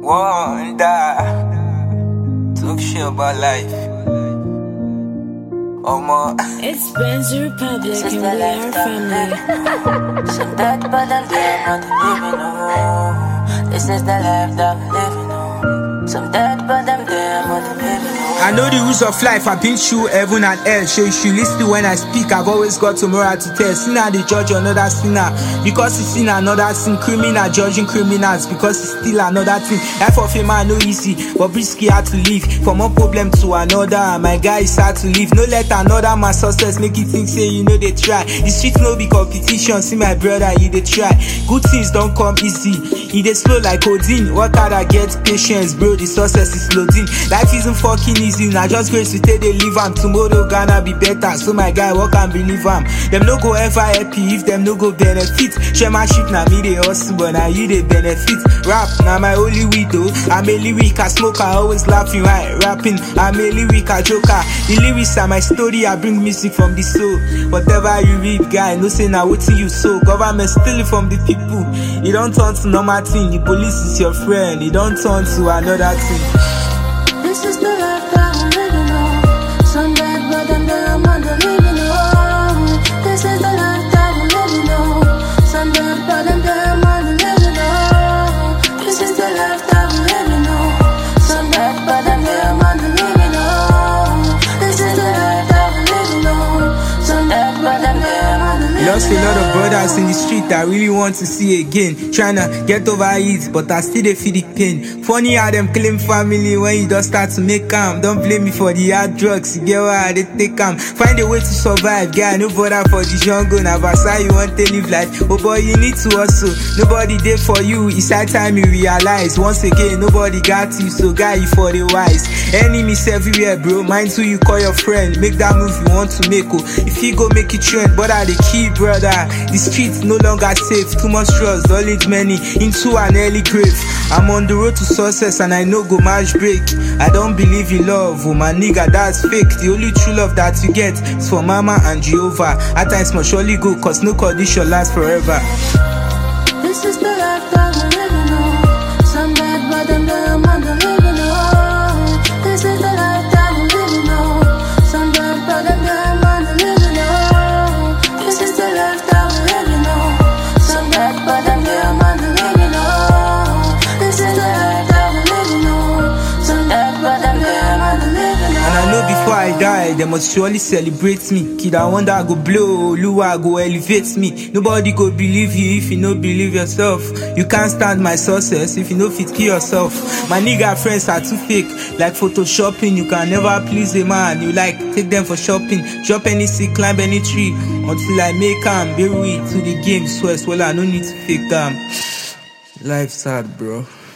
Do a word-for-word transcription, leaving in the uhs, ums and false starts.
Wonder. Talk shit about life. Oh my. It's Ben's Republic and we are family. Some dead but I'm there, not living on. This is the life that I'm living on. Some dead but I'm there, not living on. I know the rules of life, I've been through heaven and hell. So you should listen when I speak, I've always got tomorrow to tell. Sinner they judge another sinner, because he's seen another sin. Criminal judging criminals, because it's still another thing. Life of a man no easy, but risky hard to live. From one problem to another, my guy is hard to live. No let another man success make you think say you know they try. The street no be competition, see my brother you they try. Good things don't come easy, he they slow like codeine. What I get patience bro, the success is loading. Life isn't fucking easy, now just grace to take they live am. Tomorrow gonna be better, so my guy walk and believe am. Them no go ever happy if them no go benefit. Share my shit now me they hustle, but now you they benefit. Rap now my only widow, I'm a lyric a smoker, always laughing while rapping. I'm a lyric a joker, the lyrics are my story, I bring music from the soul. Whatever you read guy, no say now what you sow. Government stealing from the people, it don't turn to normal thing. The police is your friend, it don't turn to another thing. This is the life that I'm living on. Some dead but I'm there, I'm on the living on. This is the life that I'm living on. Some dead but I'm there, I'm on the living on. This is the life that I'm living on. Some dead but I'm there, I'm on the living on. This is the life that I'm living on. Some dead but I'm there, I'm on the living on. Lost a lot of brothers in the street I really want to see again. Tryna get over it, but I still dey feel the pain. Funny how them claim family when you just start to make calm. Don't blame me for the hard drugs, you get why they take calm. Find a way to survive, guy, no bother for the jungle. Now that's how you want to live life. Oh boy, you need to hustle. Nobody there for you, it's high time you realize. Once again, nobody got you, so guy, you for the wise. Enemies everywhere, bro, mind who you call your friend. Make that move you want to make, oh. If you go make it trend, but are the key, brother. The streets no longer safe, too much trust, all it many into an early grave. I'm on the road to success and I know go match break. I don't believe in love, oh my nigga, that's fake. The only true love that you get is for mama and Jehovah. At times must surely go, cause no condition lasts forever. This is the life that I'm living on. Some dead but I'm there, I'm on the living on. This is the life that I'm living on. Some dead but I'm there, I'm on the living on. This is the life that I'm living on. Some dead but I'm there, I'm on the living on. This is the life that I'm living on. Some dead but I'm there, I'm on the living on. And I know before I die, they must surely celebrate me. Kid, I wonder I go blow, Lua go elevate me. Nobody go believe you if you no believe yourself. You can't stand my success if you no fit kill yourself. My nigga friends are too fake, like photoshopping. You can never please a man, you like take them for shopping. Drop any seat, climb any tree, until I make am. Bury it to the game, swear, well I no need to fake them. Life sad, bro.